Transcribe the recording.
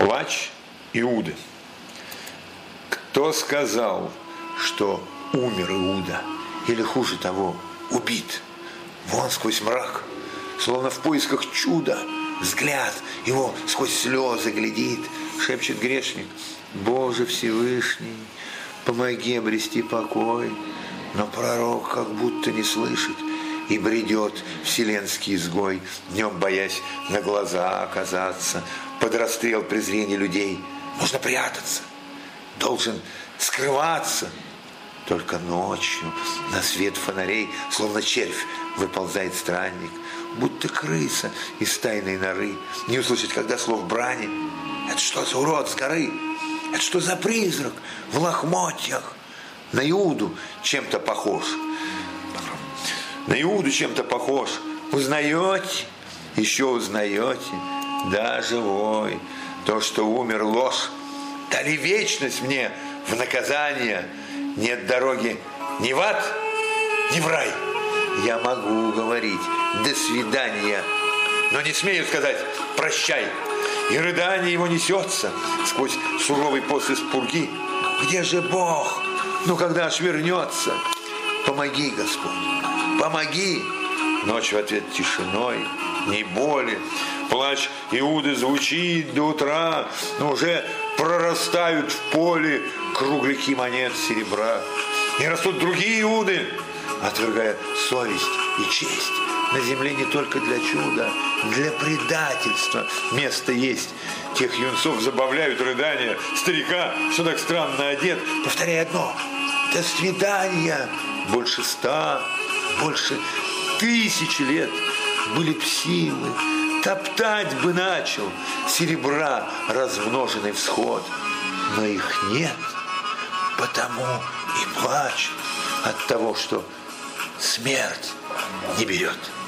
Плач Иуды. Кто сказал, что умер Иуда? Или хуже того, убит? Вон сквозь мрак, словно в поисках чуда, взгляд его сквозь слезы глядит, шепчет грешник: Боже Всевышний, помоги обрести покой. Но пророк как будто не слышит и бредет вселенский изгой, днем боясь на глаза оказаться, под расстрел презрения людей. Нужно прятаться, должен скрываться. Только ночью на свет фонарей, словно червь, выползает странник, будто крыса из тайной норы. Не услышать, когда слов брани. Это что за урод с горы? Это что за призрак в лохмотьях? На Иуду чем-то похож. На Иуду чем-то похож. Узнаете? Еще узнаете? Да, живой. То, что умер, ложь. Дали вечность мне в наказание. Нет дороги ни в ад, ни в рай. Я могу говорить «до свидания», но не смею сказать «прощай». И рыдание его несется сквозь суровый пост из пурги. Где же Бог? Ну, когда аж вернется? Помоги, Господь, помоги. Ночь в ответ тишиной, ни боли. Плач Иуды звучит до утра, но уже прорастают в поле кругляки монет серебра. И растут другие Иуды, отвергая совесть и честь. На земле не только для чуда, для предательства место есть. Тех юнцов забавляют рыдания старика, что так странно одет, повторяя одно: до свидания. Больше 100, больше 1000 лет были б силы, топтать бы начал серебра размноженный всход. Но их нет, потому и плачут от того, что смерть не берет.